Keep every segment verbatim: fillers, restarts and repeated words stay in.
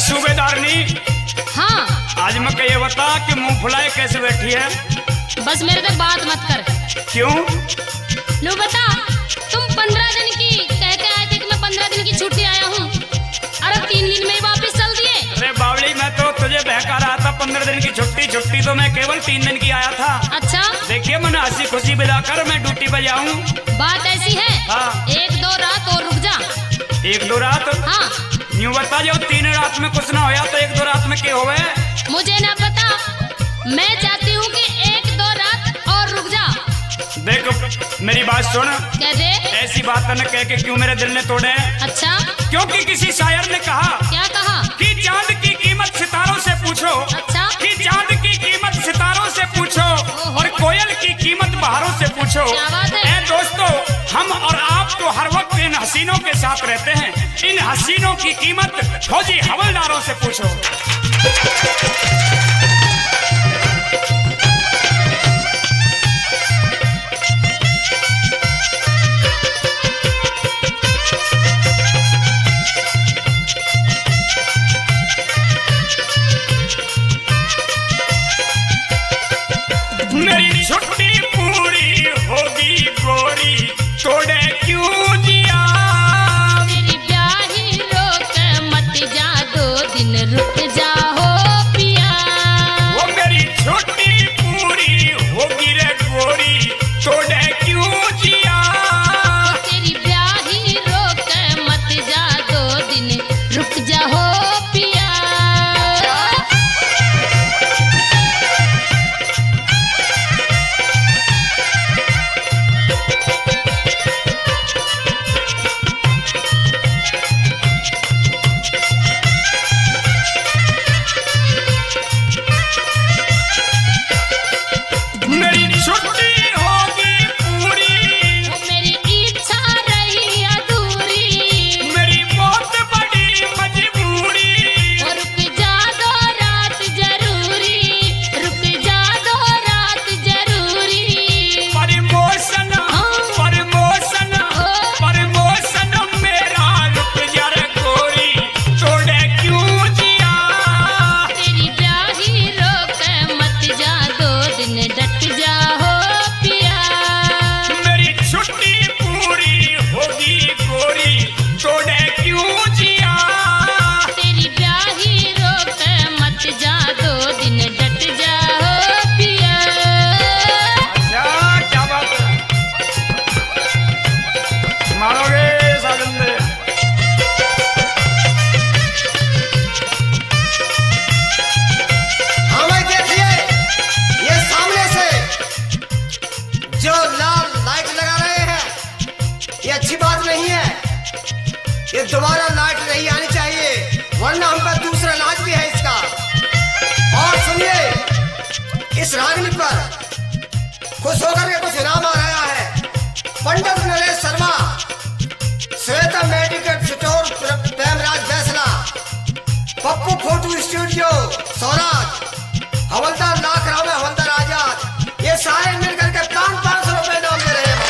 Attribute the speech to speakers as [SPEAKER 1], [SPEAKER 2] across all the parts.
[SPEAKER 1] सूबेदारनी।
[SPEAKER 2] हाँ।
[SPEAKER 1] आज मैं ये बता कि मुंह फुलाए कैसे बैठी है।
[SPEAKER 2] बस मेरे तक बात मत कर।
[SPEAKER 1] क्यों?
[SPEAKER 2] लो बता, तुम पंद्रह दिन की कह के आए थे कि मैं पंद्रह दिन की छुट्टी आया हूँ, अरे तीन दिन में ही वापस चल दिए।
[SPEAKER 1] अरे बावली, मैं तो तुझे बहका रहा था पंद्रह दिन की छुट्टी। छुट्टी तो मैं केवल तीन दिन की आया था।
[SPEAKER 2] अच्छा,
[SPEAKER 1] देखिए मैंने हंसी खुशी बिलाकर मैं ड्यूटी पे जाऊँ।
[SPEAKER 2] बात ऐसी है।
[SPEAKER 1] हाँ।
[SPEAKER 2] एक दो रात और रुक जा।
[SPEAKER 1] एक दो रात?
[SPEAKER 2] हाँ।
[SPEAKER 1] यूँ बता, जो तीन रात में कुछ ना होया तो एक दो रात में क्या होवे?
[SPEAKER 2] मुझे ना पता, मैं चाहती हूँ कि एक दो रात और रुक जा।
[SPEAKER 1] देख मेरी बात सुन।
[SPEAKER 2] कह दे।
[SPEAKER 1] ऐसी बात न कह के क्यों मेरे दिल ने तोड़े।
[SPEAKER 2] अच्छा,
[SPEAKER 1] क्योंकि किसी शायर ने कहा,
[SPEAKER 2] क्या कहा?
[SPEAKER 1] कि चांद की कीमत सितारों से पूछो।
[SPEAKER 2] अच्छा।
[SPEAKER 1] कि चांद की कीमत सितारों से पूछो और कोयल की कीमत बहारों से पूछो।
[SPEAKER 2] क्या बात है?
[SPEAKER 1] ए दोस्तों, हम और आप तो हर वक्त इन हसीनों के साथ रहते हैं। इन हसीनों की कीमत फौजी हवलदारों से पूछो। मेरी छुट्टी पूरी होगी गोरी, तोड़े क्यों जिया।
[SPEAKER 2] मेरी ब्याही रोक मत जा, दो दिन रुक जाओ पिया।
[SPEAKER 1] वो मेरी छुट्टी पूरी होगी रे गोरी, तोड़े क्यों जिया।
[SPEAKER 2] तेरी ब्याही रोक मत जा, दो दिन रुक जाओ पिया।
[SPEAKER 1] मेरी छुट्टी होगी पूरी,
[SPEAKER 2] वो मेरी इच्छा रही अधूरी।
[SPEAKER 1] मेरी बहुत बड़ी मजबूरी।
[SPEAKER 2] और रुक जा दो रात जरूरी, रुक जा दो रात जरूरी।
[SPEAKER 1] प्रमोशन प्रमोशन प्रमोशन मेरा रुक जा रे गोरी, तोड़े क्यों जिया।
[SPEAKER 2] तेरी ब्याही रोक मत जा, दो दिन डट जाओ पिया।
[SPEAKER 1] मेरी छुट्टी पूरी होगी गोरी, तोड़े क्यों जिया।
[SPEAKER 2] तेरी ब्याही रोक मत जा, दो दिन डट जाओ पिया।
[SPEAKER 1] अच्छा, क्या बात है, मारोगे साजन दे।
[SPEAKER 3] हाँ भाई देखिए, ये सामने से जो लाल लाइट लगा रहे हैं, ये अच्छी बात नहीं है। ये दोबारा लाइट नहीं आनी चाहिए, वरना हमका दूसरा इलाज भी है इसका। और सुनिए, इस रागनी पर खुश होकर के कुछ इनाम आ रहा है। पंडित नरेश शर्मा, श्वेता मेडिकल स्टोर, प्रेमराज फैसला, पप्पू फोटो स्टूडियो सौराज, हवलदार लाख राव में हवलदार आजाद, ये सारे मिलकर के पाँच पाँच सौ रुपए नाम दे रहे हैं।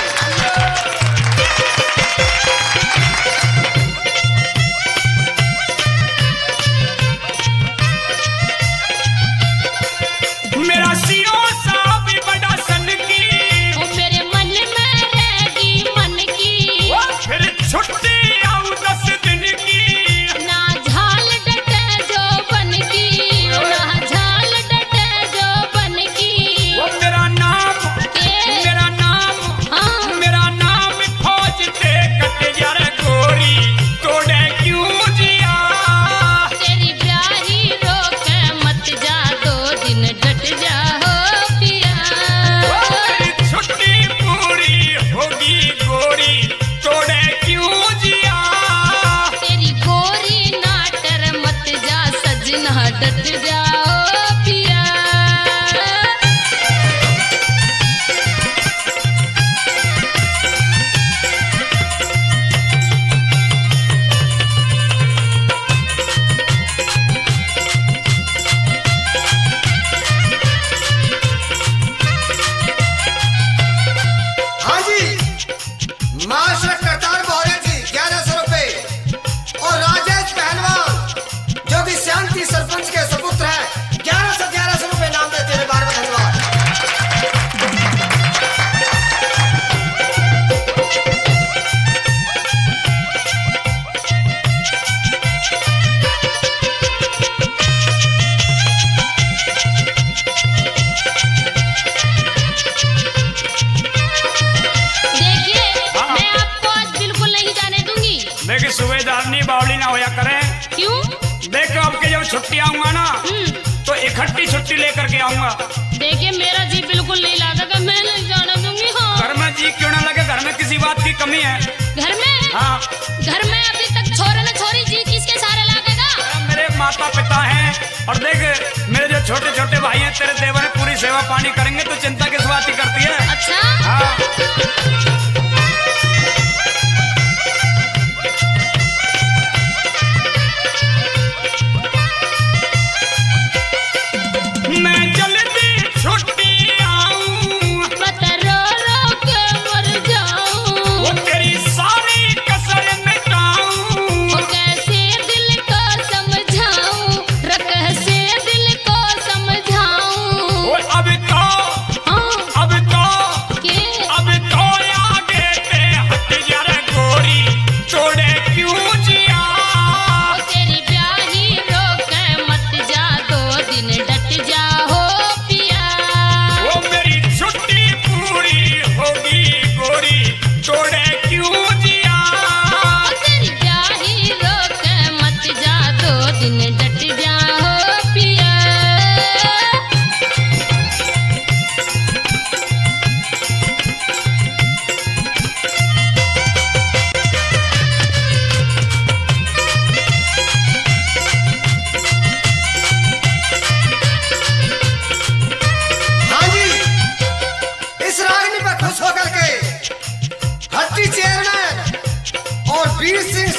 [SPEAKER 1] मेरा सीओ साहब बड़ा सन की,
[SPEAKER 2] वो मेरे मन में रहेगी मन की।
[SPEAKER 1] ना होया करे।
[SPEAKER 2] क्यों?
[SPEAKER 1] देख अब के जब छुट्टी आऊंगा ना तो इकट्ठी छुट्टी लेकर के आऊंगा।
[SPEAKER 2] देखिए मेरा जी बिल्कुल नहीं लगेगा, मैं नहीं जाने दूंगी। हाँ।
[SPEAKER 1] घर में जी क्यों ना लगे, घर में किसी बात की कमी है?
[SPEAKER 2] घर में?
[SPEAKER 1] हाँ।
[SPEAKER 2] घर में अभी तक छोरे ना छोरी जी किसके सारे लगेगा?
[SPEAKER 1] मेरे माता पिता हैं और देख मेरे जो छोटे छोटे भाई हैं तेरे देवर हैं, पूरी सेवा पानी करेंगे तो चिंता किस बात की करती है?
[SPEAKER 2] अच्छा।
[SPEAKER 1] हाँ।
[SPEAKER 3] वीर सिंह